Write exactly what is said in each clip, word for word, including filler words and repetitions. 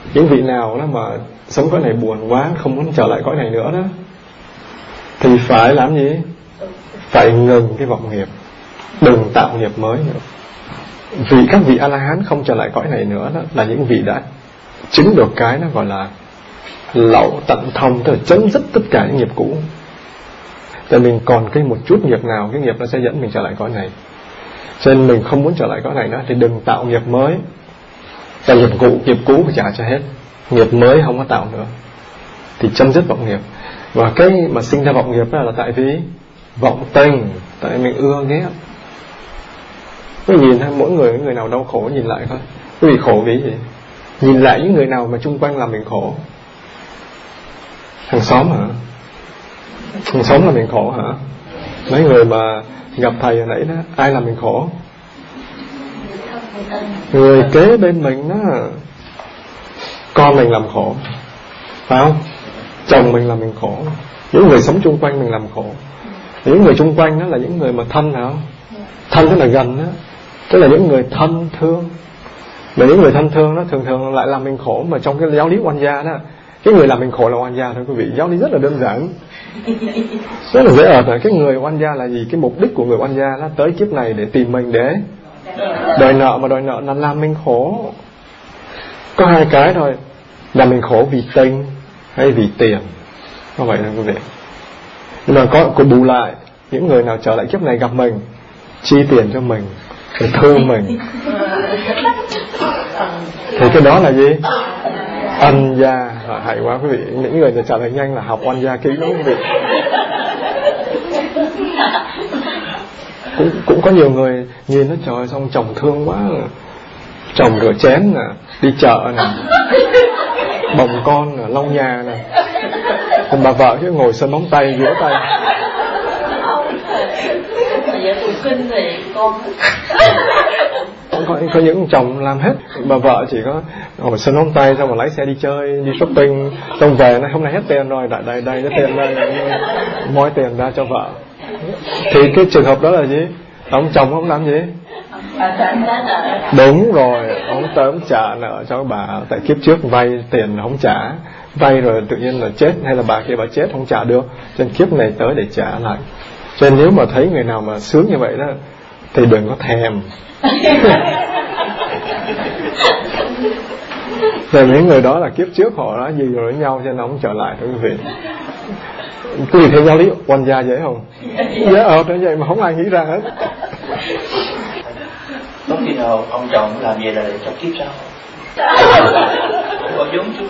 Những vị nào đó mà sống cõi này buồn quá, không muốn trở lại cõi này nữa đó, thì phải làm gì? Phải ngừng cái vọng nghiệp, đừng tạo nghiệp mới nữa. Vì các vị A-la-hán không trở lại cõi này nữa đó, là những vị đã chứng được cái nó gọi là lậu tận thông, tức là chấm dứt tất cả những nghiệp cũ. Tại mình còn cái một chút nghiệp nào, cái nghiệp nó sẽ dẫn mình trở lại cõi này. Cho nên mình không muốn trở lại cõi này nữa thì đừng tạo nghiệp mới. Tại nghiệp cũ, nghiệp cũ phải trả cho hết, nghiệp mới không có tạo nữa, thì chấm dứt vọng nghiệp. Và cái mà sinh ra vọng nghiệp đó là tại vì vọng tình, tại mình ưa ghét. Quý vị nhìn thấy mỗi người, người nào đau khổ nhìn lại coi, quý vị khổ vì gì? Nhìn lại những người nào mà chung quanh làm mình khổ. Hàng xóm hả? Hàng xóm làm mình khổ hả? Mấy người mà gặp thầy hồi nãy đó, ai làm mình khổ? Người kế bên mình đó. Con mình làm khổ, phải không? Chồng mình làm mình khổ, những người sống chung quanh mình làm khổ. Những người chung quanh đó là những người mà thân hả? Thân tức là gần đó, tức là những người thân thương. Mà những người thân thương đó thường thường lại làm mình khổ. Mà trong cái giáo lý oan gia đó, cái người làm mình khổ là oan gia thôi quý vị. Giáo lý rất là đơn giản, rất là dễ ở. Cái người oan gia là gì? Cái mục đích của người oan gia đó tới kiếp này để tìm mình để đòi nợ, mà đòi nợ là làm mình khổ. Có hai cái thôi, làm mình khổ vì tình hay vì tiền. Có vậy thôi quý vị. Nhưng mà có, có bù lại, những người nào trở lại kiếp này gặp mình, chi tiền cho mình, rồi thương mình, thì cái đó là gì? Ân gia. Hay quá quý vị. Những người trả lời nhanh là học oan gia kỹ lắm quý vị. Cũng, cũng có nhiều người nhìn nó trời xong chồng thương quá, chồng rửa chén nè, đi chợ nè, bồng con nè, lau nhà nè, còn bà vợ cứ ngồi sơn móng tay, vỗ tay. Có, có những chồng làm hết, bà vợ chỉ có ngồi sơn móng tay xong rồi lái xe đi chơi, đi shopping, xong về nó hôm nay hết tiền rồi, đây đây đây cái tiền đây, moi tiền ra cho vợ. Thì cái trường hợp đó là gì? Ông chồng không làm gì? Đúng rồi, ông tớm trả nợ cho bà. Tại kiếp trước vay tiền không trả, vay rồi tự nhiên là chết, hay là bà kia bà chết không trả được, cho nên kiếp này tới để trả lại. Cho nên nếu mà thấy người nào mà sướng như vậy đó thì đừng có thèm. Tại mấy người đó là kiếp trước họ đã gì rồi với nhau, cho nên ông trở lại thôi quý vị. Quý vị thấy giáo lý oan gia dễ không? Dễ ở như vậy mà không ai nghĩ ra hết. Lúc khi nào ông chồng làm vậy là trong kiếp sau có giống chút.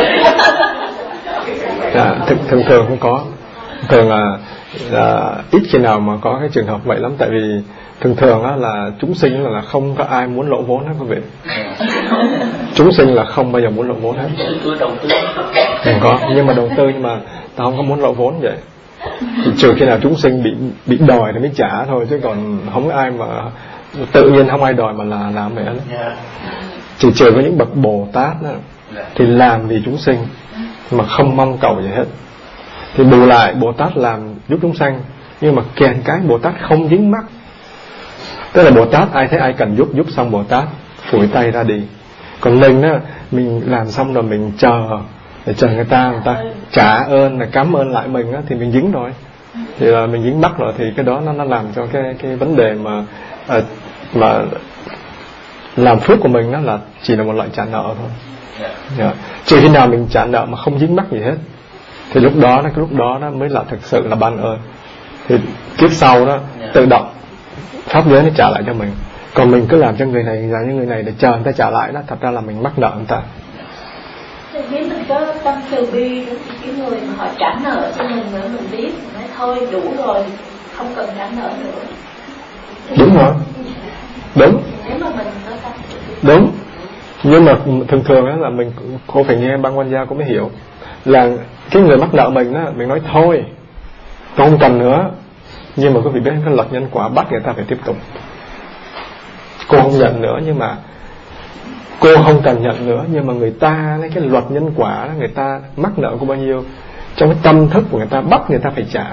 Dạ, thường, thường thường không có. Thường là, là ít khi nào mà có cái trường hợp vậy lắm. Tại vì thường thường á, là chúng sinh là không có ai muốn lỗ vốn hết quý vị. Chúng sinh là không bao giờ muốn lỗ vốn hết. Không có, nhưng mà đầu tư, nhưng mà ta không có muốn lỗ vốn vậy. Thì trừ khi nào chúng sinh bị bị đòi thì mới trả thôi, chứ còn không có ai mà tự nhiên không ai đòi mà là làm vậy đó. Chỉ trừ có những bậc Bồ Tát đó, thì làm vì chúng sinh mà không mong cầu gì hết. Thì bù lại Bồ Tát làm giúp chúng sanh, nhưng mà kèn cái Bồ Tát không dính mắc. Tức là Bồ Tát ai thấy ai cần giúp, giúp xong Bồ Tát phủi tay ra đi. Còn mình á, mình làm xong rồi mình chờ, để chờ người ta, người ta trả ơn, là cảm ơn lại mình á, thì mình dính rồi. Thì là mình dính mắc rồi, thì cái đó nó, nó làm cho cái, cái vấn đề mà à, mà làm phước của mình đó là chỉ là một loại trả nợ thôi. Yeah. Trừ khi nào mình trả nợ mà không dính mắc gì hết, thì lúc đó cái lúc đó nó mới là thực sự là ban ơn. Thì kiếp sau đó tự động pháp giới nó trả lại cho mình. Còn mình cứ làm cho người này, làm cho người này để chờ người ta trả lại đó, thật ra là mình mắc nợ người ta. Nếu mình có tâm từ bi đó, thì cái người mà họ trả nợ cho mình nữa, mình biết mình nói thôi đủ rồi, không cần trả nợ nữa. Đúng rồi, đúng. Nếu mà mình có tâm đúng. Nhưng mà thường thường đó là mình cô phải nghe băng quan gia cũng mới hiểu là cái người mắc nợ mình đó, mình nói thôi tôi không cần nữa, nhưng mà quý vị biết cái luật nhân quả bắt người ta phải tiếp tục. Cô không nhận nữa, nhưng mà cô không cần nhận nữa, nhưng mà người ta lấy cái luật nhân quả đó, người ta mắc nợ cô bao nhiêu, trong cái tâm thức của người ta bắt người ta phải trả.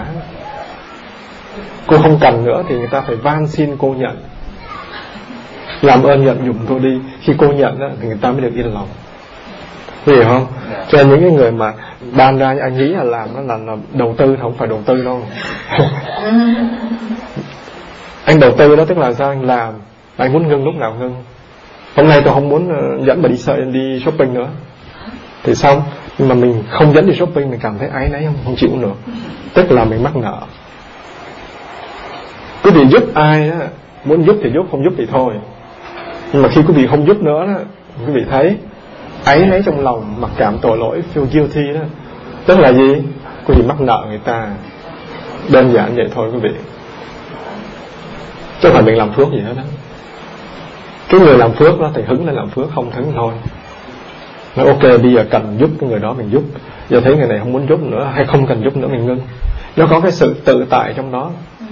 Cô không cần nữa thì người ta phải van xin cô nhận, làm ơn nhận dùm tôi đi. Khi cô nhận đó, thì người ta mới được yên lòng. hiểu không? Cho nên những cái người mà ban ra anh nghĩ là làm nó là, là đầu tư, không phải đầu tư đâu. Anh đầu tư đó tức là sao? Anh làm, anh muốn ngưng lúc nào ngưng. Hôm nay tôi không muốn dẫn bà đi sợ đi shopping nữa thì xong, nhưng mà mình không dẫn đi shopping mình cảm thấy áy náy, không, không chịu nữa, tức là mình mắc nợ. Quý vị giúp ai đó, muốn giúp thì giúp, không giúp thì thôi. Nhưng mà khi quý vị không giúp nữa đó, quý vị thấy áy náy trong lòng, mặc cảm tội lỗi, feel guilty đó, tức là gì? Quý vị mắc nợ người ta. Đơn giản vậy thôi quý vị, chứ không phải mình làm phước gì hết đó. Cái người làm phước đó thì hứng lên làm phước, không hứng thôi. Nói ok bây giờ cần giúp cái người đó mình giúp, giờ thấy người này không muốn giúp nữa hay không cần giúp nữa mình ngưng. Nó có cái sự tự tại trong đó,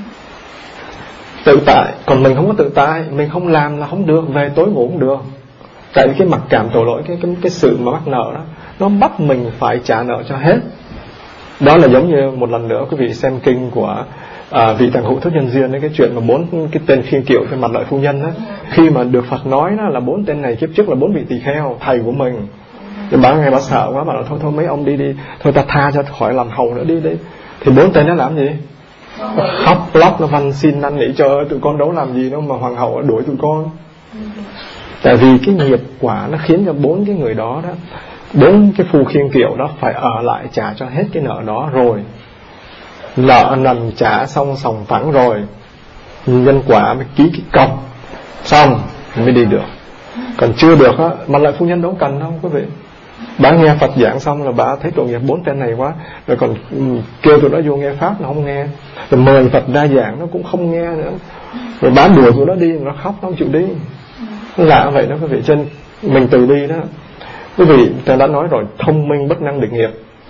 tự tại. Còn mình không có tự tại, mình không làm là không được, về tối ngủ không được. Tại vì cái mặc cảm tội lỗi, cái, cái, cái sự mà mắc nợ đó, nó bắt mình phải trả nợ cho hết. Đó là giống như một lần nữa quý vị xem kinh của à, vị Tạng Hữu Thức Nhân Duyên, cái chuyện mà bốn cái tên khiên kiệu trên mặt lợi phu nhân đó. Khi mà được Phật nói đó là bốn tên này kiếp trước là bốn vị tỳ kheo thầy của mình, thì bà nghe bà sợ quá, bà nói thôi thôi mấy ông đi đi, thôi ta tha cho khỏi làm hầu nữa đi đi. Thì bốn tên nó làm gì? Nó khóc lóc, nó van xin năn nỉ, trời ơi tụi con đâu làm gì đâu mà hoàng hậu đuổi tụi con. Tại vì cái nghiệp quả nó khiến cho bốn cái người đó đó, bốn cái phù khiên kiệu đó phải ở lại trả cho hết cái nợ đó rồi. Nợ nần trả xong sòng phẳng rồi, nhân quả mới ký cái cọc xong mới đi được. Còn chưa được á, mà lại phu nhân đâu cần đâu quý vị. Bà nghe Phật giảng xong là bà thấy tội nghiệp bốn tên này quá, rồi còn kêu tụi nó vô nghe pháp nó không nghe, rồi mời Phật ra giảng nó cũng không nghe nữa, rồi bán đuổi tụi nó đi, nó khóc nó không chịu đi. Lạ vậy đó quý vị. Trên mình từ bi đó quý vị, ta đã nói rồi, thông minh bất năng định nghiệp.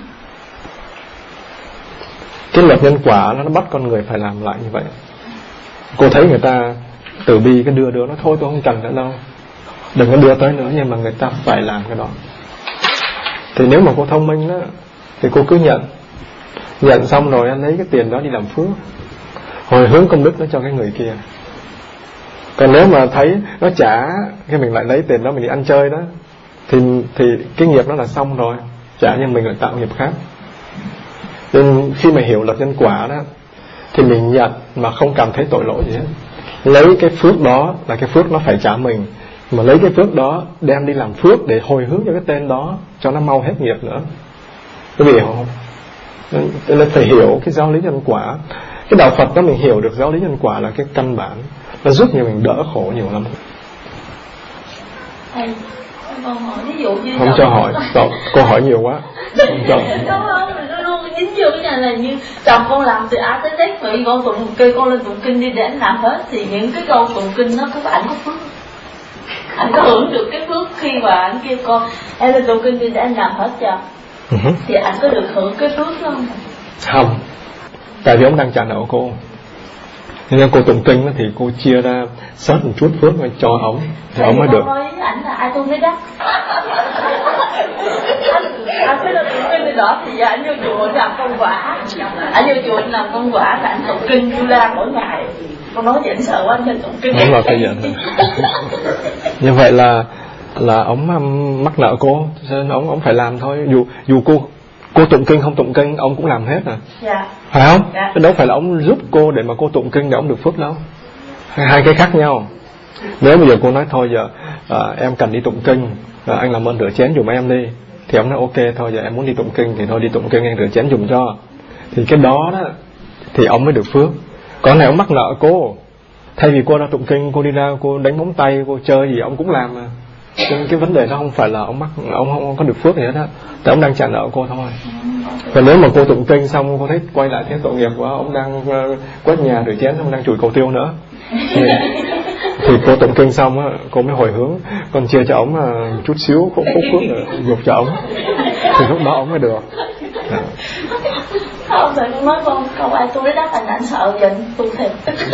Cái luật nhân quả nó, nó bắt con người phải làm lại như vậy. Cô thấy người ta từ bi cái đưa đưa nó thôi tôi không cần nữa đâu, đừng có đưa tới nữa, nhưng mà người ta phải làm cái đó. Thì nếu mà cô thông minh đó thì cô cứ nhận, nhận xong rồi anh lấy cái tiền đó đi làm phước, hồi hướng công đức nó cho cái người kia. Còn nếu mà thấy nó trả, cái mình lại lấy tiền đó mình đi ăn chơi đó, thì thì cái nghiệp đó là xong rồi, trả nhưng mình lại tạo nghiệp khác. Nên khi mà hiểu luật nhân quả đó thì mình nhận mà không cảm thấy tội lỗi gì hết. Lấy cái phước đó là cái phước nó phải trả mình, mà lấy cái phước đó đem đi làm phước để hồi hướng cho cái tên đó cho nó mau hết nghiệp nữa. Quý vị hiểu không? Nên, nên phải hiểu cái giáo lý nhân quả. Cái đạo Phật đó mình hiểu được giáo lý nhân quả là cái căn bản, nó giúp cho mình đỡ khổ nhiều lắm. Thầy, con hỏi ví dụ như không cho hỏi, Cậu, cô hỏi nhiều quá. Không cho. Không không, nó luôn dính vô cái này là như chồng con làm từ A tới Z, vậy con tụng kêu con lên tụng kinh đi để anh làm hết, thì những cái câu tụng kinh nó có ảnh có phước, anh có hưởng được cái phước khi mà anh kêu con em lên tụng kinh đi để anh làm hết cho, uh-huh. thì anh có được hưởng cái phước đó không? Không, tại vì ông đang trả nợ cô. Nên cô tụng kinh thì cô chia ra sớt một chút phước cho ông thì ông mới được. Nói với ảnh là ai tôi mới đắc. Anh phải là tụng kinh thì đó thì giờ anh vô chùa anh làm công quả, anh vô chùa anh làm công quả là anh tụng kinh Du La mỗi ngày. Con nói vậy anh sợ quá anh cho tụng kinh. Đúng là phải vậy thôi. Như vậy là là ông mắc nợ cô, cho nên ông ông phải làm thôi. Dù dù cô cô tụng kinh không tụng kinh ông cũng làm hết à. Dạ. Phải không? Dạ. Đâu phải là ông giúp cô để mà cô tụng kinh để ông được phước đâu. Hai cái khác nhau. Nếu bây giờ cô nói thôi giờ à, em cần đi tụng kinh, à, anh làm ơn rửa chén giùm em đi, thì ông nói ok thôi giờ em muốn đi tụng kinh thì thôi đi tụng kinh, anh rửa chén giùm cho. Thì cái đó đó thì ông mới được phước. Còn này ông mắc nợ cô, thay vì cô ra tụng kinh, cô đi ra cô đánh móng tay, cô chơi gì ông cũng làm mà. Cho nên cái vấn đề đó không phải là ông mắc, ông không có được phước gì hết á, tại ông đang trả nợ cô thôi. Và nếu mà cô tụng kinh xong cô thấy quay lại thấy tội nghiệp quá, ông đang uh, quét nhà rửa chén, ông đang chùi cầu tiêu nữa, thì, thì cô tụng kinh xong á, cô mới hồi hướng, còn chia cho ông uh, chút xíu phúc phúc phước nữa, gục cho ông, thì lúc đó ông mới được. À. Không, rồi con nói con câu ai tôi đáp anh anh sợ vậy tu thiệt.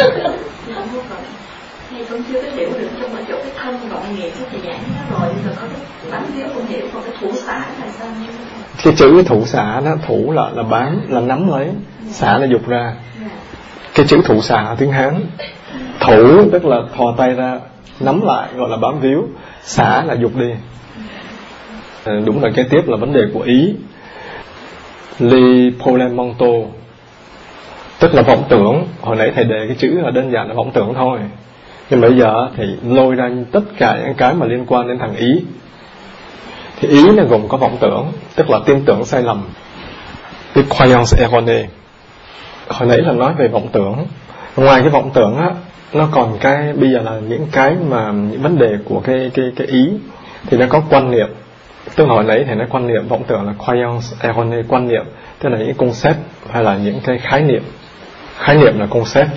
Thì con chưa có hiểu được, nhưng mà chỗ cái thân vọng nghiệp thì giảng nó rồi, rồi có cái bánh thiếu con hiểu, còn cái thủ xả là sao? Cái chữ thủ xả đó, thủ là là bám, là nắm lấy, xả là dục ra. Cái chữ thủ xả tiếng Hán, thủ tức là thò tay ra nắm lại gọi là bám víu, xả là dục đi. Đúng là kế tiếp là vấn đề của ý, les problèmes mentaux, tức là vọng tưởng. Hồi nãy thầy đề cái chữ là đơn giản là vọng tưởng thôi, nhưng bây giờ thì lôi ra tất cả những cái mà liên quan đến thằng ý. Thì ý là gồm có vọng tưởng, tức là tin tưởng sai lầm, cái croyance erronée. Hồi nãy là nói về vọng tưởng. Ngoài cái vọng tưởng á, nó còn cái bây giờ là những cái mà những vấn đề của cái cái cái ý thì nó có quan niệm. Tức là hồi nãy thì nói quan niệm, vọng tưởng là croyance erronée, quan niệm tức là những concept hay là những cái khái niệm. Khái niệm là concept,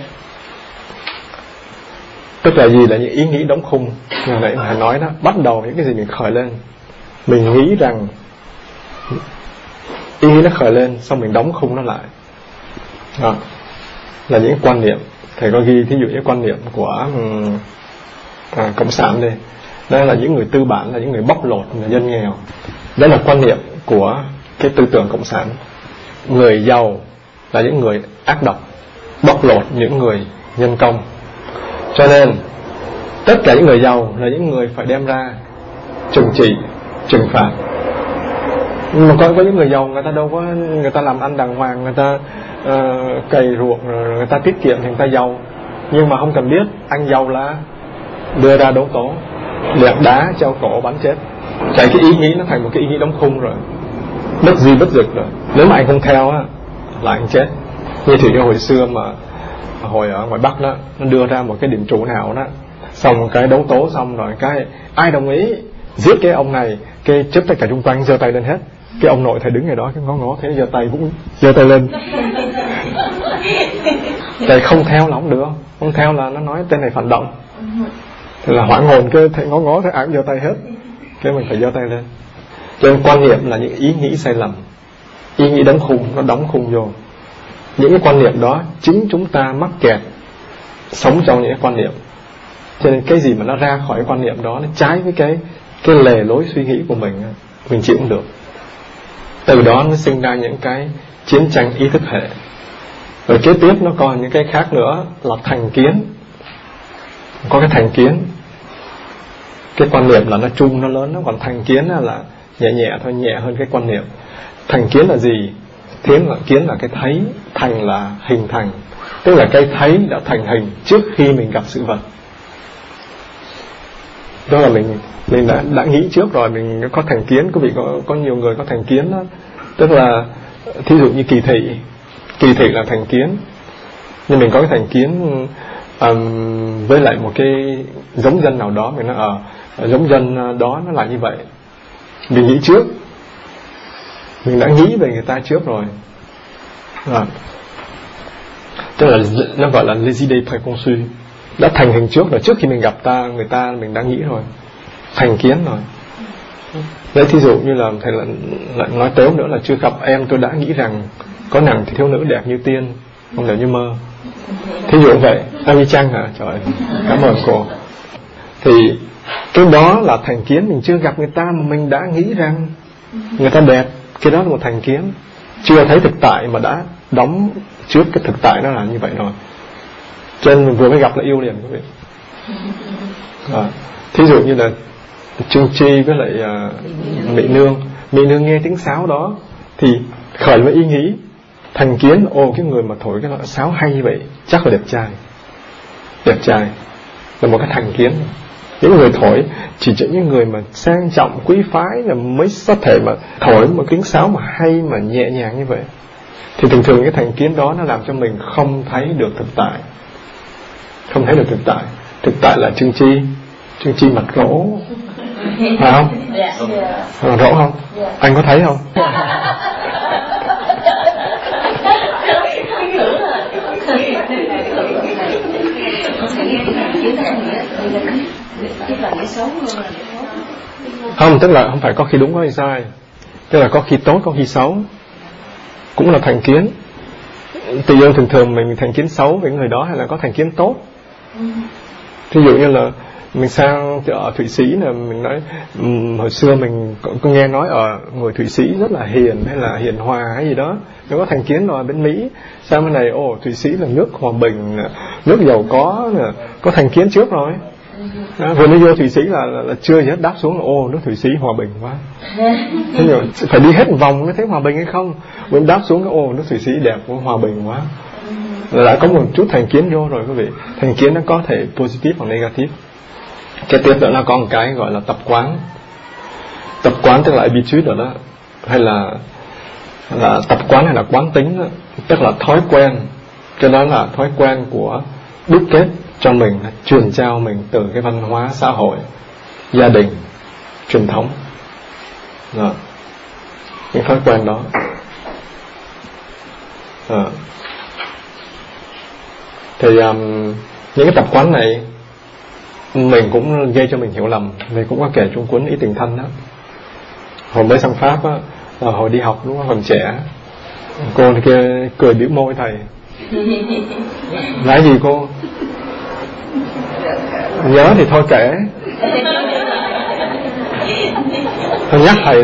tức là gì? Là những ý nghĩ đóng khung. Như hồi nãy thầy nói đó, bắt đầu những cái gì mình khởi lên, mình nghĩ rằng ý nghĩ nó khởi lên, xong mình đóng khung nó lại. Đó là những quan niệm. Thầy có ghi thí dụ những quan niệm của à, cộng sản đây. Đó là những người tư bản, là những người bóc lột, là dân nghèo. Đó là quan niệm của cái tư tưởng cộng sản. Người giàu là những người ác độc, bóc lột những người nhân công. Cho nên tất cả những người giàu là những người phải đem ra trừng trị, trừng phạt. Nhưng mà có, có những người giàu người ta đâu có, người ta làm ăn đàng hoàng, người ta uh, cày ruộng, rồi người ta tiết kiệm thì người ta giàu. Nhưng mà không cần biết, anh giàu là đưa ra đấu tố, liệng đá treo cổ bắn chết. Cái cái ý nghĩ nó thành một cái ý nghĩ đóng khung rồi, bất di bất dịch rồi. Nếu mà anh không theo á là anh chết. Như thì cái hồi xưa mà hồi ở ngoài Bắc đó, nó đưa ra một cái điểm trụ nào đó, xong một cái đấu tố xong rồi cái ai đồng ý giết cái ông này, cái chấp tất cả chung quanh giơ tay lên hết. Cái ông nội thầy đứng ngay đó, cái ngó ngó thế giơ tay cũng giơ tay lên. Thầy không theo là không được, không theo là nó nói tên này phản động. Thì là hoảng hồn, cái thầy ngó ngó thấy ai cũng giơ tay hết, cái mình phải giơ tay lên. Cho nên quan niệm là những ý nghĩ sai lầm, ý nghĩ đóng khung, nó đóng khung vô. Những cái quan niệm đó chính chúng ta mắc kẹt sống trong những cái quan niệm. Cho nên cái gì mà nó ra khỏi cái quan niệm đó, nó trái với cái cái lề lối suy nghĩ của mình, mình chịu không được. Từ đó nó sinh ra những cái chiến tranh ý thức hệ. Rồi kế tiếp nó còn những cái khác nữa là thành kiến. Có cái thành kiến, cái quan niệm là nó chung, nó lớn, nó còn thành kiến là nhẹ nhẹ thôi, nhẹ hơn cái quan niệm. Thành kiến là gì? Kiến là, kiến là cái thấy, thành là hình thành. Tức là cái thấy đã thành hình trước khi mình gặp sự vật. Đó là mình mình đã đã nghĩ trước rồi, mình có thành kiến. Quý vị có có nhiều người có thành kiến đó. Tức là thí dụ như kỳ thị, kỳ thị là thành kiến. Nhưng mình có cái thành kiến um, với lại một cái giống dân nào đó, mình nói ở uh, giống dân đó nó là như vậy. Mình nghĩ trước, mình đã nghĩ về người ta trước rồi. À. Tức là nó gọi là les idées préconçues, đã thành hình trước rồi, trước khi mình gặp ta người ta mình đã nghĩ rồi, thành kiến rồi. Đấy, thí dụ như là thầy lại, lại nói tếu nữa là chưa gặp em tôi đã nghĩ rằng có nàng thì thiếu nữ đẹp như tiên, không đẹp như mơ. Thí dụ vậy. Ami Chang hả? Trời, cảm ơn cô. Thì cái đó là thành kiến, mình chưa gặp người ta mà mình đã nghĩ rằng người ta đẹp. Cái đó là một thành kiến, chưa thấy thực tại mà đã đóng trước cái thực tại nó là như vậy rồi. Cho nên mình vừa mới gặp là yêu liền quý vị. À, thí dụ như là Trương Chi với lại uh, Mỹ Nương, Mỹ Nương nghe tiếng sáo đó thì khởi với ý nghĩ thành kiến, ồ cái người mà thổi cái loại sáo hay như vậy chắc là đẹp trai. Đẹp trai là một cái thành kiến. Những người thổi chỉ chỉ những người mà sang trọng quý phái là mới có thể mà thổi một tiếng sáo mà hay mà nhẹ nhàng như vậy. Thì thường thường cái thành kiến đó nó làm cho mình không thấy được thực tại, không thấy được thực tại. Thực tại là Trương Chi, Trương Chi mặt gỗ, phải không? À, rõ không? Anh có thấy không? Không, tức là không phải có khi đúng có khi sai, tức là có khi tốt có khi xấu, cũng là thành kiến. Tự nhiên thường thường mình thành kiến xấu với người đó hay là có thành kiến tốt. Ví dụ như là mình sang ở Thụy Sĩ là mình nói um, hồi xưa mình có, có nghe nói ở người Thụy Sĩ rất là hiền hay là hiền hòa hay gì đó, nó có thành kiến rồi. Bên Mỹ sang bên này, ồ Thụy Sĩ là nước hòa bình, nước giàu có, có thành kiến trước rồi. Đó, vừa mới vô Thụy Sĩ là, là, là chưa gì hết đáp xuống là ô nước Thụy Sĩ hòa bình quá. Thế nhưng phải đi hết một vòng mới thấy hòa bình hay không. Vừa đáp xuống cái ô nước Thụy Sĩ đẹp quá, hòa bình quá, là đã có một chút thành kiến vô rồi quý vị. Thành kiến nó có thể positive hoặc negative. Cái tiếp nữa là có một cái gọi là tập quán. Tập quán tức là habitude rồi đó, hay là là tập quán hay là quán tính đó, tức là thói quen. Cái đó là thói quen của đúc kết cho mình, truyền trao mình từ cái văn hóa xã hội, gia đình, truyền thống đó. Những thói quen đó đó. Thì um, những cái tập quán này mình cũng gây cho mình hiểu lầm. Mình cũng có kể trong cuốn Ý Tình Thân đó. Hồi mới sang Pháp á, là hồi đi học lúc còn trẻ, cô kia cười bĩu môi thầy. Nói gì cô? Nhớ thì thôi kể. Tôi nhắc thầy đi.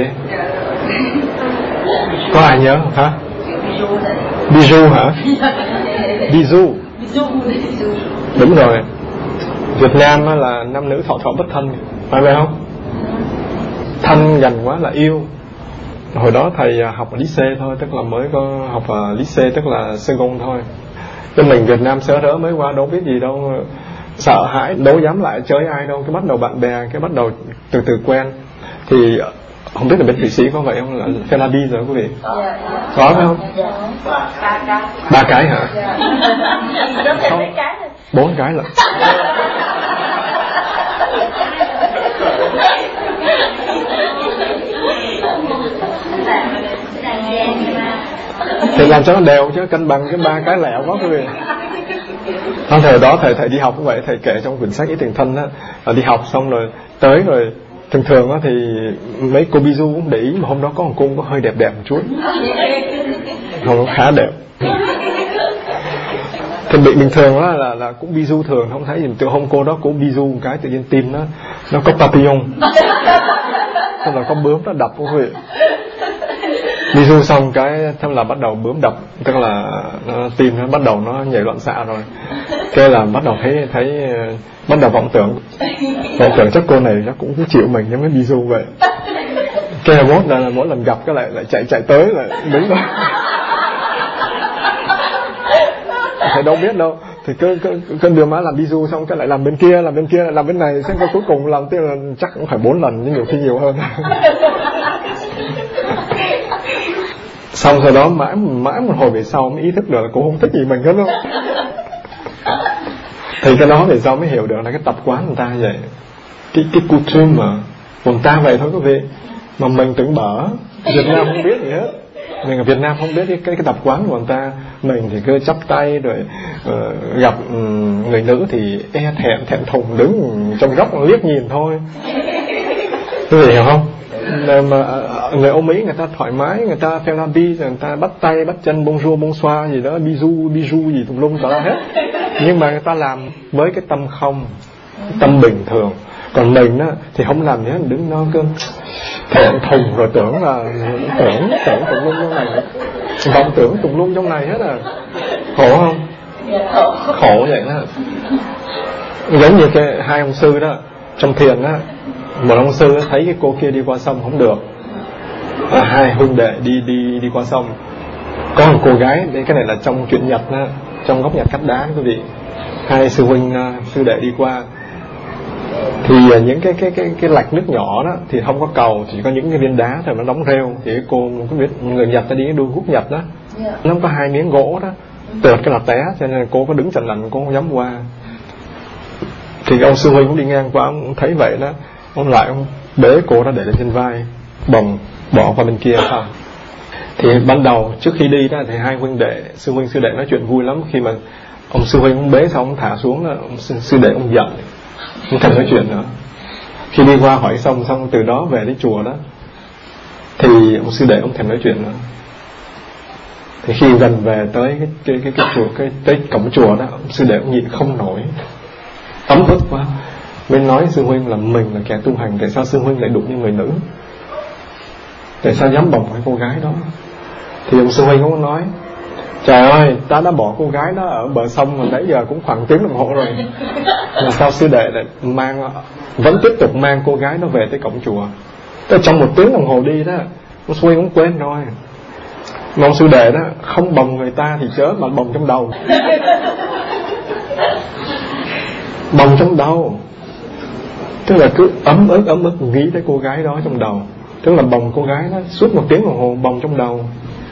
Có ai nhớ không hả? Bijou hả? Bijou. Đúng rồi. Việt Nam là nam nữ thọ thọ bất thân, phải vậy không? Thân gần quá là yêu. Hồi đó thầy học ở lycée thôi, tức là mới có học ở lycée, tức là second thôi. Cho mình Việt Nam sớ rỡ mới qua, đâu biết gì đâu, sợ hãi, đâu dám lại chơi ai đâu. Cái bắt đầu bạn bè, cái bắt đầu từ từ quen. Thì không biết là bên Thụy Sĩ có vậy không, là Felabi rồi quý vị? Có phải không? Ba cái hả? Không, bốn cái lận. Thì làm sao nó đều chứ, cân bằng cái ba cái lẹo quá quý vị. Hôm thời đó thầy thầy đi học cũng vậy, thầy kể trong quyển sách Ý Tình Thân á, là đi học xong rồi tới rồi thường thường á thì mấy cô Bijou cũng để ý, mà hôm đó có một cô có hơi đẹp đẹp một chút, không khá đẹp. Thì bị bình thường á là là cũng Bijou thường không thấy gì, từ hôm cô đó cũng Bijou một cái tự nhiên tim nó nó có papillon, tức là có bướm nó đập quý vị. Bijou xong cái thế là bắt đầu bướm đập, tức là nó, tim nó bắt đầu nó nhảy loạn xạ rồi. Cái là bắt đầu thấy thấy bắt đầu vọng tưởng vọng tưởng chắc cô này chắc cũng chịu mình giống cái Bijou vậy. Cái là mốt là mỗi lần gặp cái lại lại chạy chạy tới lại đứng đó. Thầy đâu biết đâu, thì cứ cứ cứ đưa má làm Bijou xong cái lại làm bên kia, làm bên kia lại làm bên này, xem coi cuối cùng làm tiêu là chắc cũng phải bốn lần, nhưng nhiều khi nhiều hơn. Xong sau đó mãi mãi một hồi về sau mới ý thức được là cô không thích gì mình hết đâu. Thì cái đó về sau mới hiểu được là cái tập quán người ta vậy, cái cái culture mà người ta vậy thôi quý vị, mà mình tưởng bở. Việt Nam không biết gì hết, mình ở Việt Nam không biết cái cái, cái tập quán của người ta. Mình thì cứ chắp tay rồi uh, gặp um, người nữ thì e thẹn thẹn thùng đứng trong góc liếc nhìn thôi, quý vị hiểu không? Mà người Âu Mỹ người ta thoải mái, người ta theo la bi, người ta bắt tay bắt chân bonjour bonsoir gì đó, bijou bijou gì tùm lum tà la hết, nhưng mà người ta làm với cái tâm không, tâm bình thường. Còn mình á thì không làm gì hết, đứng nó cứ thẹn thùng rồi tưởng là tưởng tưởng tùm lum trong này, vọng tưởng tùm lum trong này hết à. Khổ không? Khổ vậy đó. Giống như cái hai ông sư đó trong thiền á, một ông sư thấy cái cô kia đi qua sông không được, à, hai huynh đệ đi đi đi qua sông, có một cô gái, đây cái này là trong truyện Nhật đó, trong góc nhạc cắt đá quý vị, hai sư huynh sư đệ đi qua, thì những cái cái cái cái lạch nước nhỏ đó thì không có cầu, chỉ có những cái viên đá thôi, nó đóng rêu. Thì cái cô có biết người Nhật ta đi cái đôi guốc Nhật đó, nó có hai miếng gỗ đó, tượt cái là té, cho nên cô có đứng chần lành, cô không dám qua. Thì ông sư huynh cũng đi ngang qua, ông thấy vậy đó, ông lại ông bế cô đó để lên trên vai, bồng bỏ qua bên kia xong. Thì ban đầu trước khi đi đó thì hai huynh đệ, sư huynh sư đệ nói chuyện vui lắm. Khi mà ông sư huynh ông bế xong ông thả xuống là ông sư, sư đệ ông giận, không thèm nói chuyện nữa. Khi đi qua hỏi xong xong từ đó về đến chùa đó thì ông sư đệ ông thèm nói chuyện nữa. Thì khi gần về tới cái cái cái, cái chùa, cái tới cổng chùa đó, ông sư đệ ông nhịn không nổi, ấm ức quá, mình nói sư huynh là mình là kẻ tu hành, tại sao sư huynh lại đụng như người nữ, tại sao dám bồng cái cô gái đó. Thì ông sư huynh cũng nói trời ơi, ta đã bỏ cô gái đó ở bờ sông mà nãy giờ cũng khoảng tiếng đồng hồ rồi, mà sao sư đệ lại mang, vẫn tiếp tục mang cô gái đó về tới cổng chùa? Tức trong một tiếng đồng hồ đi đó, ông Xuôi cũng quên rồi. Mà ông sư đệ đó không bồng người ta thì chớ, mà bồng trong đầu. Bồng trong đầu, tức là cứ ấm ức ấm ức nghĩ tới cô gái đó trong đầu. Tức là bồng cô gái đó suốt một tiếng đồng hồ, bồng trong đầu.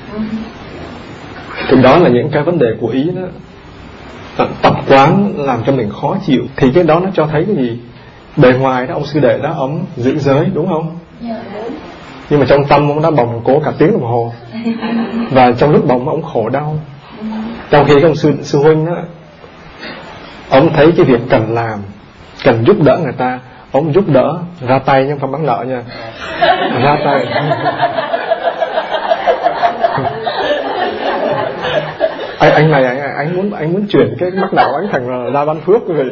Thì đó là những cái vấn đề của ý đó, tập quán làm cho mình khó chịu. Thì cái đó nó cho thấy cái gì? Bề ngoài đó ông sư đệ đó ông giữ giới, đúng không? Nhưng mà trong tâm ông đã bồng cố cả tiếng đồng hồ. Và trong lúc bồng ông khổ đau. Trong khi ông sư, sư huynh đó, ông thấy cái việc cần làm, cần giúp đỡ người ta, ông giúp đỡ, ra tay nhưng không bắt nợ nha. Ra tay. anh, anh này anh, anh muốn anh muốn chuyển cái mắc nợ anh thành ra ban phước quý vị.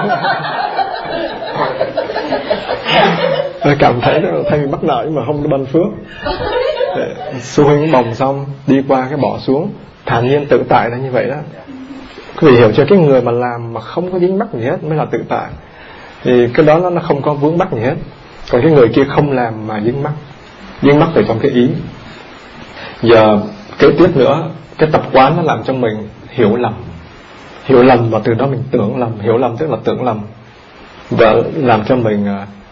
Tôi cảm thấy thay vì mắc nợ nhưng mà không có ban phước. Sư huynh bồng xong đi qua cái bỏ xuống, thản nhiên tự tại là như vậy đó. Quý vị hiểu cho, cái người mà làm mà không có dính mắc gì hết mới là tự tại. Thì cái đó nó, nó không có vướng mắc gì hết. Còn cái người kia không làm mà dính mắc, dính mắc ở trong cái ý. Giờ kế tiếp nữa, cái tập quán nó làm cho mình hiểu lầm. Hiểu lầm và từ đó mình tưởng lầm. Hiểu lầm tức là tưởng lầm. Và làm cho mình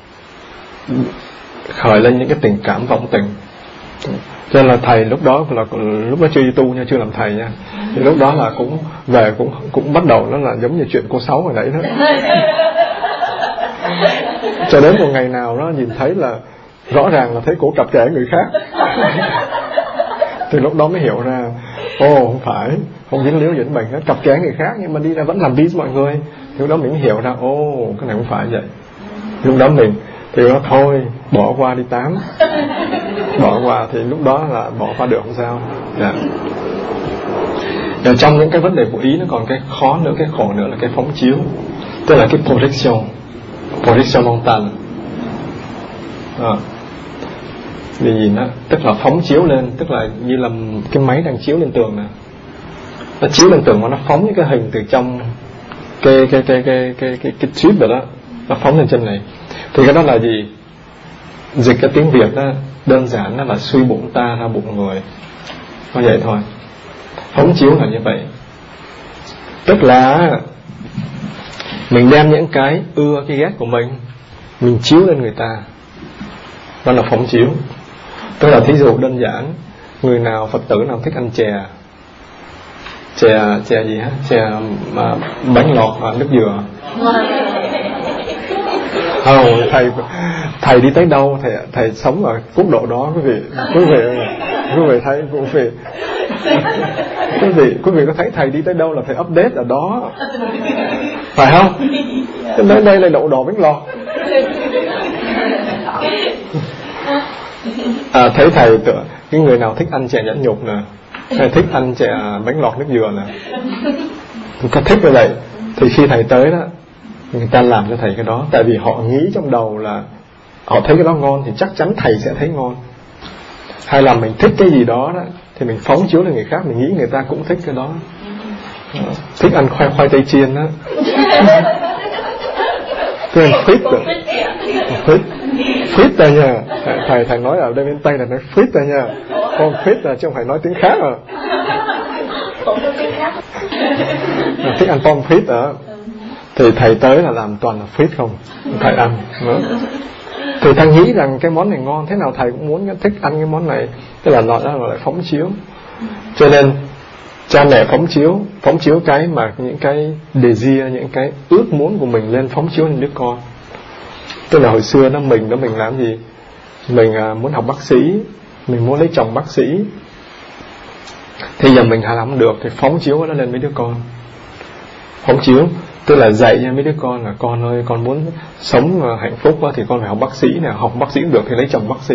khởi lên những cái tình cảm vọng tình. Cho nên là thầy lúc đó là lúc đó chưa đi tu nha, chưa làm thầy nha. Thì lúc đó là cũng về cũng cũng bắt đầu nó là giống như chuyện cô Sáu hồi nãy đó. Cho đến một ngày nào đó nhìn thấy là rõ ràng là thấy cổ cặp kè người khác. Thì lúc đó mới hiểu ra, ồ không phải, không dính líu gì đến mình hết, cặp kè người khác nhưng mà đi ra vẫn làm peace mọi người. Thì lúc đó mình mới hiểu ra, ồ cái này không phải vậy. Lúc đó mình thì nó thôi bỏ qua đi tám, bỏ qua. Thì lúc đó là bỏ qua được không sao. Dạ. Và trong những cái vấn đề của ý nó còn cái khó nữa, cái khổ nữa là cái phóng chiếu, tức là cái projection, projection mental. À. Vì nhìn đó, tức là phóng chiếu lên, tức là như là cái máy đang chiếu lên tường nè, nó chiếu lên tường mà nó phóng những cái hình từ trong cái cái cái cái cái cái cái chip rồi đó, nó phóng lên trên này. Thì cái đó là gì? Dịch cái tiếng Việt đó, đơn giản nó là suy bụng ta ra bụng người, có vậy thôi. Phóng chiếu là như vậy, tức là mình đem những cái ưa cái ghét của mình, mình chiếu lên người ta, đó là phóng chiếu. Tức là thí dụ đơn giản, người nào Phật tử nào thích ăn chè, chè chè gì hả, chè mà bánh lọt và nước dừa. Không, thầy thầy đi tới đâu thầy thầy sống ở quốc độ đó quý vị. Quý vị quý vị thấy quý vị quý vị quý vị có thấy thầy đi tới đâu là thầy update ở đó, phải không? Đến đây là đậu đỏ bánh lọt. À, thấy thầy tự, cái người nào thích ăn chè nhẫn nhục nè, hay thích ăn chè bánh lọt nước dừa nè, có thích như vậy thì khi thầy tới đó, người ta làm cho thầy cái đó. Tại vì họ nghĩ trong đầu là họ thấy cái đó ngon thì chắc chắn thầy sẽ thấy ngon. Hay là mình thích cái gì đó đó thì mình phóng chiếu lên người khác, mình nghĩ người ta cũng thích cái đó. À, thích ăn khoai khoai tây chiên đó, cái anh fit rồi, fit fit ta nha. Thầy thầy nói ở đây bên Tây là nói fit ta nha, con fit là chứ không phải nói tiếng khác à. Thích ăn pom fit đó thì thầy tới là làm toàn là fit không, thầy ăn nữa. Thì thầy nghĩ rằng cái món này ngon, thế nào thầy cũng muốn thích ăn cái món này, tức là nó lại phóng chiếu. Cho nên cha mẹ phóng chiếu, phóng chiếu cái mà những cái desire, những cái ước muốn của mình lên, phóng chiếu lên đứa con. Tức là hồi xưa đó mình đó mình làm gì? Mình à, muốn học bác sĩ, mình muốn lấy chồng bác sĩ. Thì giờ mình làm không được thì phóng chiếu nó lên mấy đứa con. Phóng chiếu tức là dạy cho mấy đứa con là con ơi, con muốn sống hạnh phúc thì con phải học bác sĩ nè, học bác sĩ cũng được thì lấy chồng bác sĩ.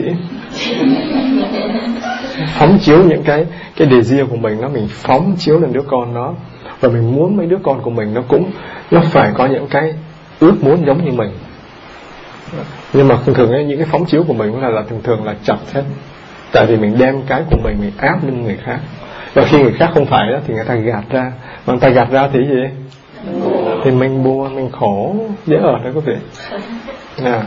Phóng chiếu những cái cái desire của mình, nó mình phóng chiếu lên đứa con đó, và mình muốn mấy đứa con của mình nó cũng nó phải có những cái ước muốn giống như mình. Nhưng mà thường thường ấy, những cái phóng chiếu của mình là, là thường thường là chặt hết. Tại vì mình đem cái của mình mình áp lên người khác. Và khi người khác không phải đó, thì người ta gạt ra. Mà người ta gạt ra thì gì? Thì mình buồn, mình khổ, dễ ở đấy quý vị. À.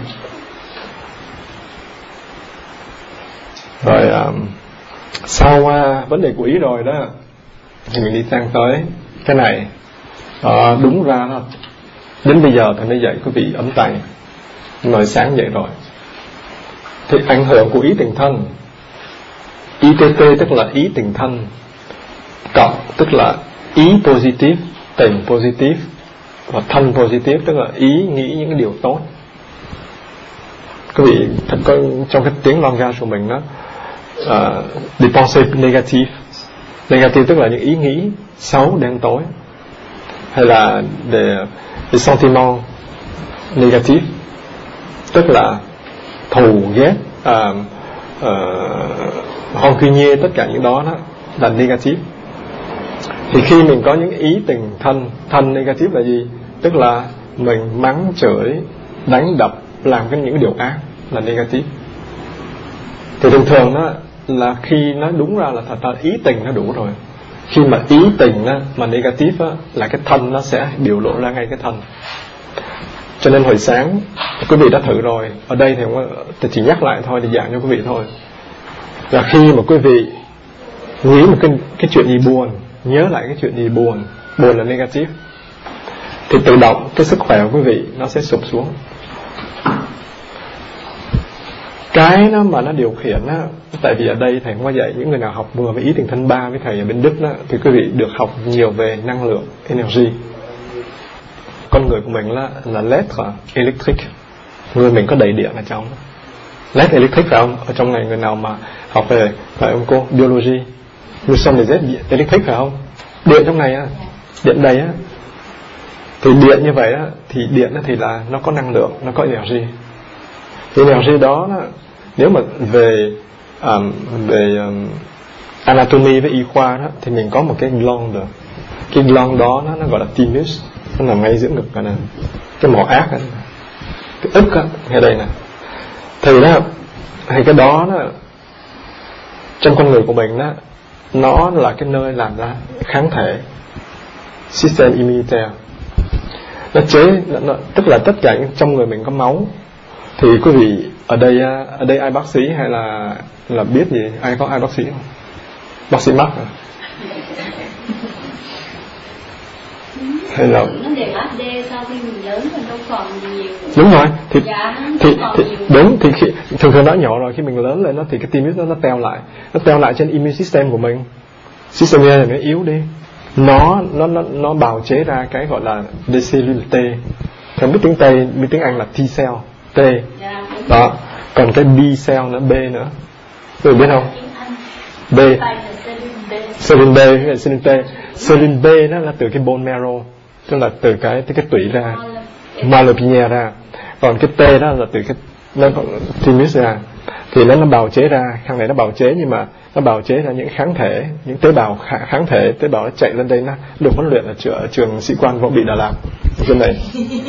Rồi um, sau uh, vấn đề của ý rồi đó, thì mình đi sang tới cái này. uh, Đúng ra đó, đến bây giờ thầy mới dạy quý vị ấm tay, nói sáng vậy rồi. Thì ảnh hưởng của ý tình thân, i tê tê tức là ý tình thân, cộng tức là ý positive, tình positive, và thân positive tức là ý nghĩ những cái điều tốt. Quý vị thật có trong cái tiếng langage của mình đó, uh, des pensées négatives. Negative tức là những ý nghĩ xấu, đen tối, hay là des, des sentiments négatifs tức là thù ghét, uh, uh, rancunier, tất cả những đó đó là negative. Thì khi mình có những ý tình thân, thân negative là gì? Tức là mình mắng chửi, đánh đập, làm cái những điều ác là negative. Thì thường thường đó là khi nó đúng ra là thật ra ý tình nó đủ rồi. Khi mà ý tình đó, mà negative đó, là cái thân nó sẽ biểu lộ ra ngay cái thân. Cho nên hồi sáng quý vị đã thử rồi. Ở đây thì tôi chỉ nhắc lại thôi, để giảng cho quý vị thôi. Là khi mà quý vị nghĩ một cái, cái chuyện gì buồn, nhớ lại cái chuyện gì buồn, buồn là negative, thì tự động cái sức khỏe của quý vị nó sẽ sụp xuống. Cái nó mà nó điều khiển á, tại vì ở đây thầy không có dạy những người nào học vừa với ý tình thân ba với thầy ở bên Đức đó, thì quý vị được học nhiều về năng lượng, energy. Con người của mình là, là lettre electric, người mình có đầy điện ở trong. Lettre electric phải không? Ở trong này người nào mà học về, phải không cô? Biology. Nous sommes des êtres électriques phải không? Điện trong này á, điện đầy á. Thì điện như vậy á, thì điện á thì là nó có năng lượng, nó có energy. Thì energy đó, đó nếu mà về um, về um, anatomy với y khoa đó, thì mình có một cái gland được. Cái gland đó nó, nó gọi là thymus, nó nằm ngay giữa ngực này, cái mỏ ác này, cái ức á, ngay đây nè. Thì đó, thì cái đó, đó trong con người của mình đó, nó là cái nơi làm ra kháng thể, system immunitaire. Nó chế, nó, nó, tức là tất cả trong người mình có máu. Thì quý vị ở đây, ở đây ai bác sĩ hay là là biết gì? Ai có ai bác sĩ không? Bác sĩ mắt à? Hay là vấn đề áp D sau khi mình lớn mình đâu còn nhiều. Đúng rồi. Thì, dạ, thì, thì đúng thì khi, thường thường đã nhỏ rồi, khi mình lớn lên nó thì cái thymus nó nó teo lại, nó teo lại trên immune system của mình. System này nó yếu đi. Nó nó nó nó bào chế ra cái gọi là des cellules T. Không biết tiếng Tây, biết tiếng Anh là T cell, T. Đó. Còn cái B cell nữa, B nữa. Quý vị biết không? B. Cellule B, cái cellule T. Cellule B nó là từ cái bone marrow, tức là từ cái cái, cái tủy ra, myelopenia ra. Còn cái T đó là từ cái nó thymus ra. Thì nó nó bào chế ra, thằng này nó bào chế nhưng mà nó bào chế ra những kháng thể, những tế bào kháng thể, tế bào nó chạy lên đây, nó được huấn luyện ở trường, ở trường sĩ quan võ bị Đà Lạt trên này.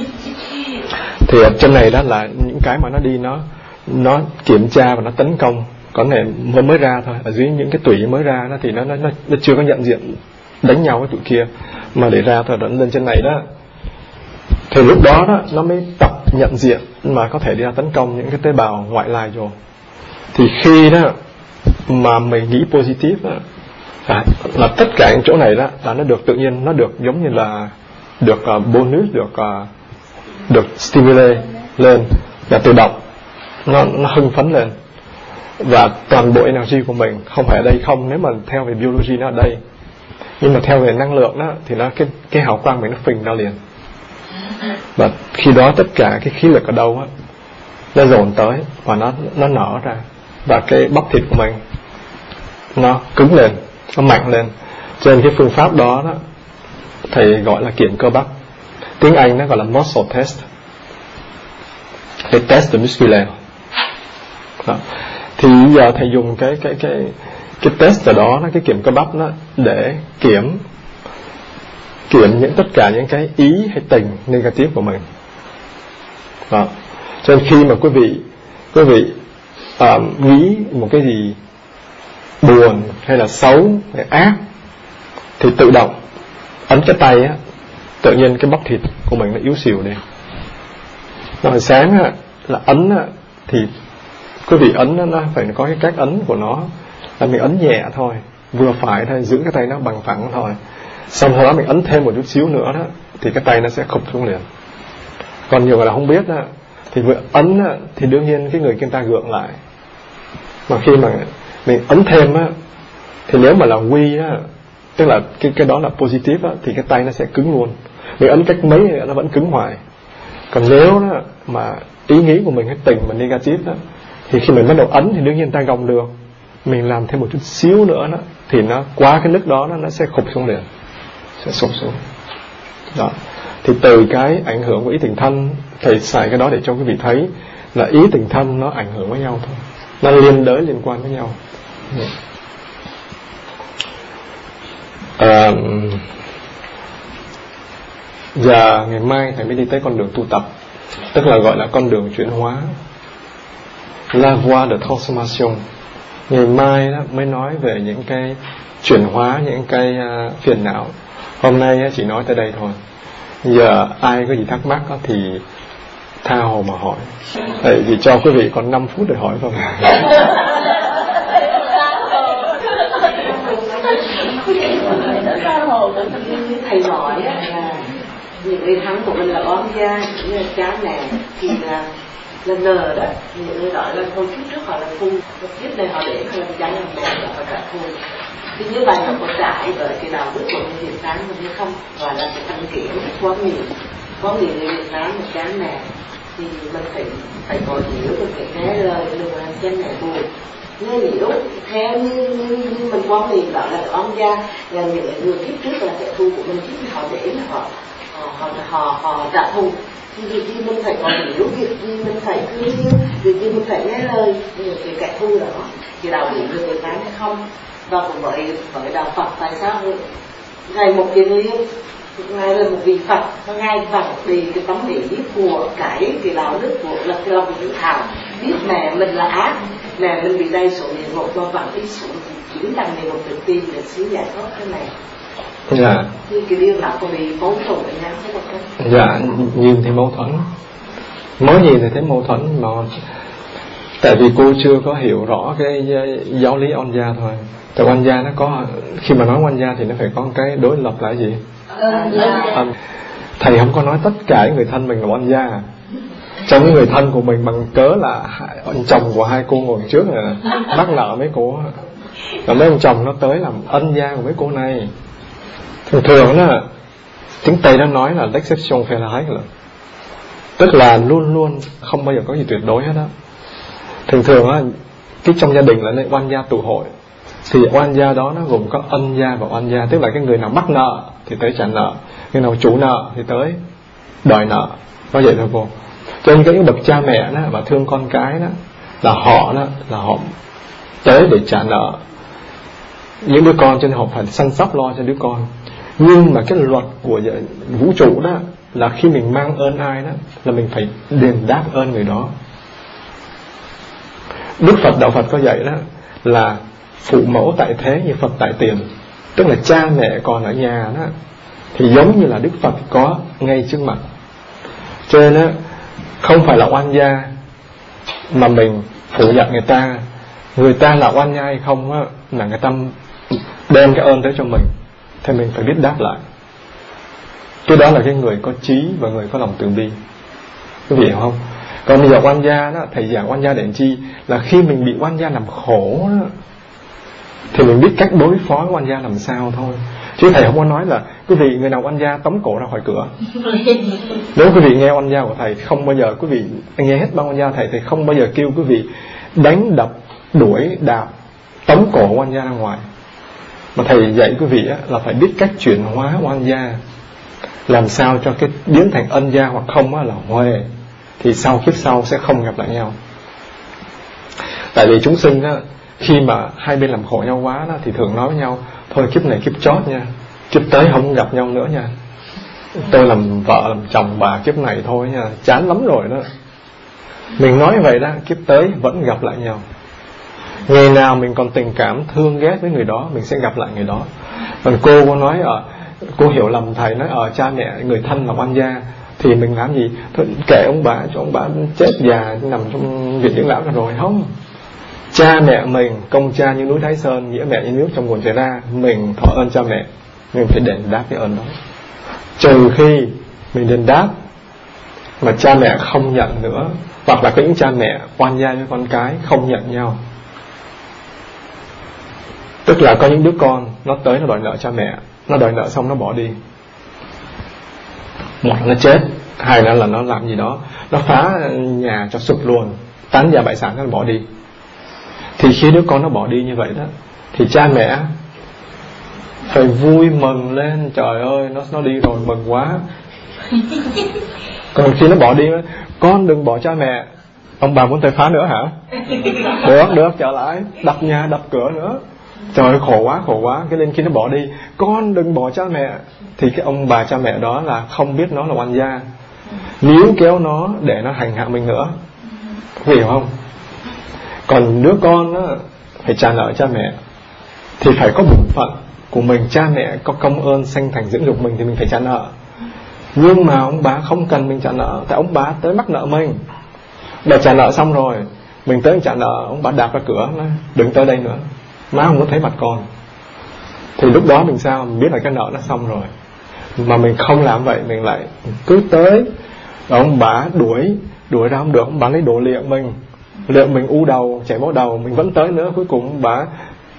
Thì ở trên này đó là những cái mà nó đi, nó nó kiểm tra và nó tấn công. Có thể mới mới ra thôi, ở dưới những cái tủy mới ra đó thì nó nó nó chưa có nhận diện đánh nhau với tụi kia, mà để ra thôi, nó lên trên này đó. Thì lúc đó đó nó mới tập nhận diện mà có thể đi ra tấn công những cái tế bào ngoại lai rồi. Thì khi đó mà mình nghĩ positive đó, à, là tất cả những chỗ này đó là nó được tự nhiên, nó được giống như là được uh, bonus, được uh, được stimulate lên và tự động nó nó hưng phấn lên. Và toàn bộ energy của mình không phải ở đây không, nếu mà theo về biology nó ở đây, nhưng mà theo về năng lượng đó thì nó cái cái hào quang mình nó phình ra liền. Và khi đó tất cả cái khí lực ở đâu á nó dồn tới và nó nó nở ra, và cái bắp thịt của mình nó cứng lên, nó mạnh lên. Trên cái phương pháp đó, đó thầy gọi là kiện cơ bắp, tiếng Anh nó gọi là muscle test, cái test de musculaire. Đó. Thì giờ thầy dùng cái cái cái cái test ở đó, cái kiểm cơ bắp đó để kiểm kiểm những tất cả những cái ý hay tình negative của mình. Đó. Cho nên khi mà quý vị quý vị uh, nghĩ một cái gì buồn hay là xấu hay ác thì tự động ấn cái tay á, tự nhiên cái bắp thịt của mình nó yếu xìu đi. Hồi sáng á, là ấn á, thì quý vị ấn á, nó phải có cái cách ấn của nó là mình ấn nhẹ thôi, vừa phải thôi, giữ cái tay nó bằng phẳng thôi. Xong rồi đó mình ấn thêm một chút xíu nữa đó thì cái tay nó sẽ khụp xuống liền. Còn nhiều người là không biết đó, thì vừa ấn á, thì đương nhiên cái người kia ta gượng lại. Mà khi mà mình ấn thêm á, thì nếu mà là quy á, tức là cái cái đó là positive á, thì cái tay nó sẽ cứng luôn. Mình ấn cách mấy nó vẫn cứng hoài. Còn nếu đó, mà ý nghĩ của mình cái tình mà negative đó, thì khi mình bắt đầu ấn thì đương nhiên ta gồng được. Mình làm thêm một chút xíu nữa đó, thì nó qua cái nước đó nó sẽ khụp xuống liền, sẽ sụp xuống. Đó. Thì từ cái ảnh hưởng của ý tình thân, thầy xài cái đó để cho quý vị thấy là ý tình thân nó ảnh hưởng với nhau thôi, nó liên đới liên quan với nhau. À, giờ ngày mai thầy mới đi tới con đường tu tập, tức là gọi là con đường chuyển hóa, la voie de transformation. Ngày mai đó mới nói về những cái chuyển hóa, những cái uh, phiền não. Hôm nay uh, chỉ nói tới đây thôi. Giờ ai có gì thắc mắc uh, thì tha hồ mà hỏi. Thầy chỉ cho quý vị còn năm phút để hỏi thôi. Thầy nói là những người thắng của mình là ôm da, như là cá nè, thì là là nờ đó, những người nói là thôi kiếp trước họ là phu, kiếp này họ để họ làm trái làm bè là họ trả thù. Thì như vậy họ có trải bởi cái đạo đức của người Việt Nam mình hay không, gọi là cái văn kiện quan niệm, quan niệm người Việt Nam một cá nè, thì mình phải phải có hiểu, mình phải nghe lời, đừng làm chân mẹ buồn. Nghe hiểu theo như, như, như mình quan niệm đó là ông gia là những người kiếp trước là kẻ thù của mình, chứ họ để là họ họ họ họ, họ trả thù. Thì việc gì mình phải có hiểu, việc gì mình phải thương yêu, việc gì mình phải nghe lời những cái kẻ thù đó. Thì đạo lý người Việt Nam hay không, và cũng với với đạo Phật tại sao ngày một kiền liên, ngài là một vị Phật, ngài vẳng đi cái tấm hiểu biết của cái cái đạo đức của là cái lòng tự hào, biết mẹ mình là ác, mẹ mình bị đầy số địa ngục, và vẳng đi xuống chính là địa ngục tự tin để xứ giải thoát cái này. Dạ. Thì cái điều nào có bị mâu thuẫn với nhau không ạ? Dạ, nhìn thì mâu thuẫn, mới nhìn thì thấy mâu thuẫn, mà tại vì cô chưa có hiểu rõ cái giáo lý oan gia thôi. Tại oan gia nó có, khi mà nói oan gia thì nó phải có cái đối lập là gì? À, thầy không có nói tất cả người thân mình là oan gia. Trong những người thân của mình bằng cớ là anh chồng của hai cô ngồi trước là mắc nợ mấy cô, và mấy ông chồng nó tới làm ân gia của mấy cô này. Thường thường là tiếng Tây nó nói là l'exception fait la règle, tức là luôn luôn không bao giờ có gì tuyệt đối hết đó. Thường thường á, cái trong gia đình là nơi oan gia tụ hội, thì oan gia đó nó gồm có ân gia và oan gia, tức là cái người nào mắc nợ thì tới trả nợ, người nào chủ nợ thì tới đòi nợ, nói vậy thôi cô. Cho nên cái bậc cha mẹ đó mà thương con cái đó là họ đó là họ tới để trả nợ những đứa con, cho nên họ phải săn sóc lo cho đứa con. Nhưng mà cái luật của vũ trụ đó là khi mình mang ơn ai đó là mình phải đền đáp ơn người đó. Đức Phật, đạo Phật có dạy đó là phụ mẫu tại thế như Phật tại tiền, tức là cha mẹ còn ở nhà đó thì giống như là Đức Phật có ngay trước mặt. Cho nên đó, không phải là oan gia mà mình phủ nhận người ta. Người ta là oan gia hay không á, là người ta đem cái ơn tới cho mình, thì mình phải biết đáp lại. Cái đó là cái người có trí và người có lòng từ bi, quý vị hiểu không? Còn bây giờ oan gia đó, thầy giảng oan gia để làm chi? Là khi mình bị oan gia làm khổ đó, thì mình biết cách đối phó với oan gia làm sao thôi. Chứ thầy không có nói là quý vị người nào oan gia tống cổ ra khỏi cửa. Nếu quý vị nghe oan gia của thầy, không bao giờ quý vị nghe hết bao oan gia thầy, thầy không bao giờ kêu quý vị đánh đập, đuổi, đạp, tống cổ oan gia ra ngoài. Mà thầy dạy quý vị á, là phải biết cách chuyển hóa oan gia, làm sao cho cái biến thành ân gia hoặc không á, là huề, thì sau kiếp sau sẽ không gặp lại nhau. Tại vì chúng sinh á, khi mà hai bên làm khổ nhau quá đó, thì thường nói với nhau thôi kiếp này kiếp chót nha, kiếp tới không gặp nhau nữa nha, tôi làm vợ làm chồng bà kiếp này thôi nha, chán lắm rồi đó. Mình nói vậy đó, kiếp tới vẫn gặp lại nhau. Ngày nào mình còn tình cảm thương ghét với người đó, mình sẽ gặp lại người đó. Còn cô có nói ở cô hiểu lầm thầy nói ở cha mẹ người thân là oan gia, thì mình làm gì? Thôi kệ ông bà, cho ông bà chết già nằm trong viện dưỡng lão rồi. Không, cha mẹ mình công cha như núi Thái Sơn, nghĩa mẹ như nước trong nguồn chảy ra. Mình thọ ơn cha mẹ, mình phải đền đáp cái ơn đó. Trừ khi mình đền đáp mà cha mẹ không nhận nữa, hoặc là có những cha mẹ oan gia với con cái không nhận nhau. Tức là có những đứa con nó tới nó đòi nợ cha mẹ, nó đòi nợ xong nó bỏ đi. Một là nó chết, hai là, là nó làm gì đó, nó phá nhà cho sụp luôn, tán gia bại sản nó bỏ đi. Thì khi đứa con nó bỏ đi như vậy đó, thì cha mẹ phải vui mừng lên, trời ơi nó nó đi rồi mừng quá. Còn khi nó bỏ đi, con đừng bỏ cha mẹ. Ông bà muốn tới phá nữa hả? Được, được, trở lại, đập nhà, đập cửa nữa. Trời ơi, khổ quá, khổ quá. Cái nên khi nó bỏ đi, con đừng bỏ cha mẹ, thì cái ông bà cha mẹ đó là không biết nó là oan gia, níu kéo nó để nó hành hạ mình nữa. Hiểu không? Còn đứa con đó, phải trả nợ cha mẹ, thì phải có bổn phận của mình. Cha mẹ có công ơn sanh thành dưỡng dục mình thì mình phải trả nợ. Nhưng mà ông bà không cần mình trả nợ, tại ông bà tới mắc nợ mình. Để trả nợ xong rồi, mình tới trả nợ, ông bà đạp ra cửa, nói, đừng tới đây nữa, má không muốn thấy mặt con. Thì lúc đó mình sao? Mình biết là cái nợ nó xong rồi. Mà mình không làm vậy, mình lại cứ tới, và ông bà đuổi, đuổi ra không được, ông bà lấy đồ liệng mình, liệng mình u đầu, chảy máu đầu, mình vẫn tới nữa. Cuối cùng ông bà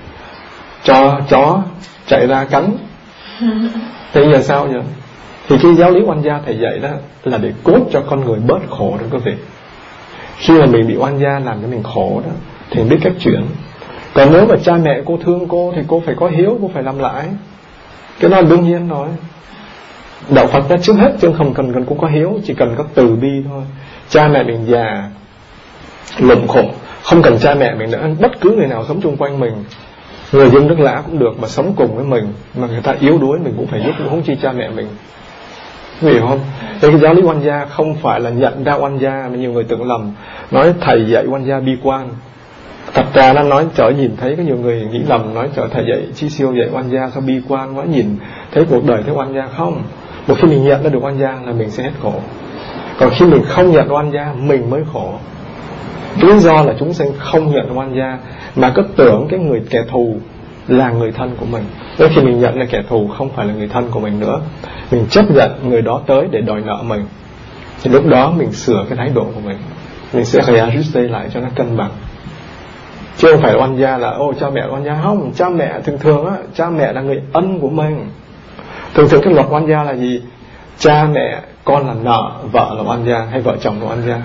cho chó chạy ra cắn. Thì giờ sao giờ? Thì cái giáo lý oan gia thầy dạy đó là để cốt cho con người bớt khổ đó quý vị. Khi mà mình bị oan gia làm cho mình khổ đó, thì mình biết cách chuyển. Còn nếu mà cha mẹ cô thương cô thì cô phải có hiếu, cô phải làm lại. Cái đó là đương nhiên rồi. Đạo Phật đã trước hết chứ không cần cần cô có hiếu, chỉ cần có từ bi thôi. Cha mẹ mình già lụm khổ, không cần cha mẹ mình nữa, bất cứ người nào sống chung quanh mình, người dân nước lã cũng được, mà sống cùng với mình mà người ta yếu đuối mình cũng phải giúp, cũng không chi cha mẹ mình. Hiểu không? Thế cái giáo lý oan gia không phải là nhận ra oan gia, mà nhiều người tưởng lầm, nói thầy dạy oan gia bi quan. Thật ra nó nói trở nhìn thấy có nhiều người nghĩ lầm, nói trở thầy dạy Chí Siêu dạy oan gia sao bi quan quá, nhìn thấy cuộc đời thấy oan gia. Không, một khi mình nhận ra được oan gia là mình sẽ hết khổ. Còn khi mình không nhận oan gia mình mới khổ. Lý do là chúng sinh không nhận oan gia, mà cứ tưởng cái người kẻ thù là người thân của mình. Đến khi mình nhận là kẻ thù không phải là người thân của mình nữa, mình chấp nhận người đó tới để đòi nợ mình, thì lúc đó mình sửa cái thái độ của mình, mình sẽ reajuste lại cho nó cân bằng. Chứ không phải oan gia là ô cha mẹ oan gia. Không, cha mẹ thường thường á, cha mẹ là người ân của mình. Thường thường cái luật oan gia là gì? Cha mẹ con là nợ, vợ là oan gia, hay vợ chồng là oan gia.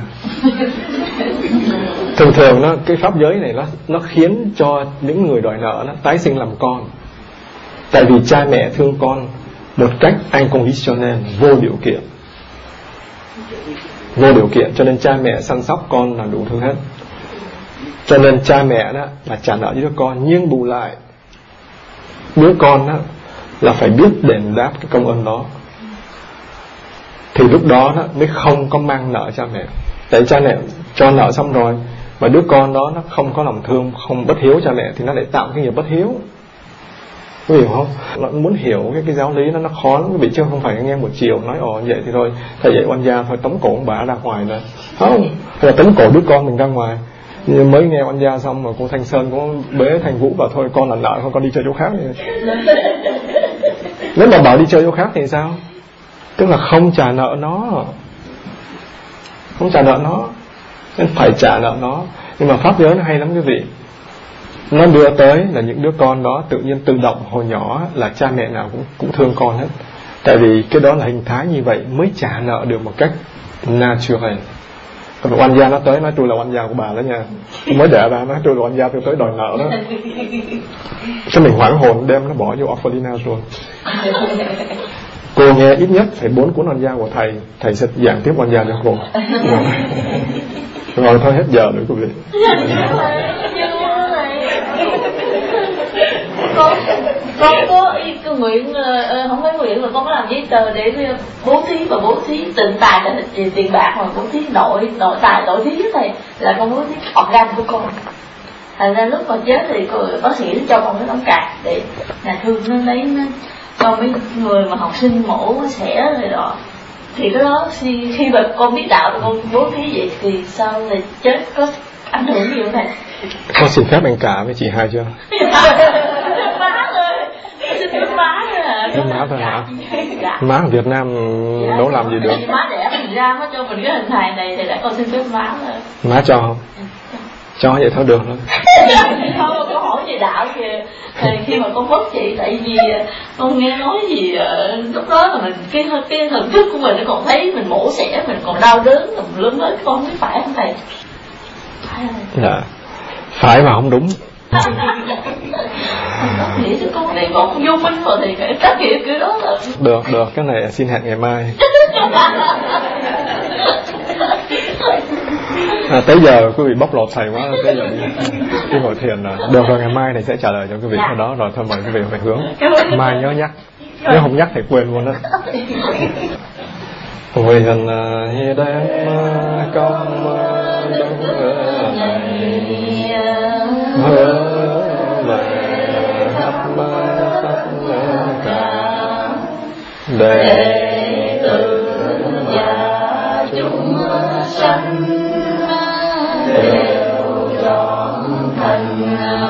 Thường thường nó, cái pháp giới này nó, nó khiến cho những người đòi nợ nó tái sinh làm con. Tại vì cha mẹ thương con một cách unconditional, vô điều kiện. Vô điều kiện, cho nên cha mẹ săn sóc con là đủ thứ hết. Cho nên cha mẹ đó là trả nợ với đứa con, nhưng bù lại đứa con đó là phải biết đền đáp cái công ơn đó. Thì lúc đó, đó mới không có mang nợ cha mẹ. Tại cha mẹ cho nợ xong rồi mà đứa con đó nó không có lòng thương, không bất hiếu cha mẹ, thì nó lại tạo cái nghiệp bất hiếu. Có hiểu không? Nó muốn hiểu cái, cái giáo lý nó nó khó lắm quý vị, chứ không phải nghe một chiều nói ồ vậy thì thôi thầy dạy oan gia thôi tống cổ ông bà ra ngoài rồi. Không, hay là tống cổ đứa con mình ra ngoài. Nhưng mới nghe oan gia xong mà cô Thanh Sơn cũng bế Thành Vũ vào, thôi con là nợ, không con đi chơi chỗ khác. Nếu mà bảo đi chơi chỗ khác thì sao? Tức là không trả nợ nó, không trả nợ nó, nên phải trả nợ nó. Nhưng mà pháp giới nó hay lắm quý vị, nó đưa tới là những đứa con đó tự nhiên tự động hồi nhỏ là cha mẹ nào cũng, cũng thương con hết. Tại vì cái đó là hình thái như vậy mới trả nợ được một cách natural. Còn oan gia nó tới nói tôi là oan gia của bà đó nha, mới đẻ ra nói tôi là oan gia, tôi tới đòi nợ đó. Cho mình hoảng hồn đem nó bỏ vô orphanage luôn. Cô nghe ít nhất phải bốn cuốn oan gia của thầy, thầy sẽ giảng tiếp oan gia cho cô. Rồi thôi hết giờ rồi quý vị. Con con có con nguyện, không phải nguyện mà con có làm giấy tờ để bố thí, và bố thí tịnh tài là tiền bạc, mà bố thí nội nội tài nội thí với thầy là con bố thí organ của con. thành ra lúc mà chết thì cô, bác sĩ cho con cái tấm cạc để nhà thương nó lấy nó cho mấy người mà học sinh mổ xẻ rồi đó. Thì cái đó khi, khi mà con biết đạo con bố thí vậy thì sao thì chết có ảnh hưởng gì không này? Con xin phép anh cả với chị hai chưa? Má ơi, xin phép má thôi à. Phép má thôi hả? Má ở Việt Nam dạ, đâu làm gì được. Má đẻ mình ra nó cho mình cái hình hài này thì đã con xin phép má rồi. Má cho không? Cho vậy thôi được rồi. Không, con hỏi về đạo kìa. Thì khi mà con mất chị, tại vì con nghe nói gì lúc đó là mình cái cái thần thức của mình nó còn thấy mình mổ xẻ mình còn đau đớn, mình lớn lớn con không biết phải không thầy? Phải rồi. Dạ. Phải mà không đúng. Con nghĩ chứ con này con không vô minh rồi thì cái tác nghiệp kiểu đó là được được cái này xin hẹn ngày mai. À, tới giờ quý vị bóc lột thầy quá, tới giờ đi, đi ngồi thiền rồi. Được rồi, ngày mai thầy sẽ trả lời cho quý vị cái đó rồi, thôi mời quý vị phải hướng. Mai nhớ nhắc, nếu không nhắc thầy quên luôn đó. Nguyện đem công đức này hướng về khắp tất cả đệ tử và chúng sanh đều trọn thành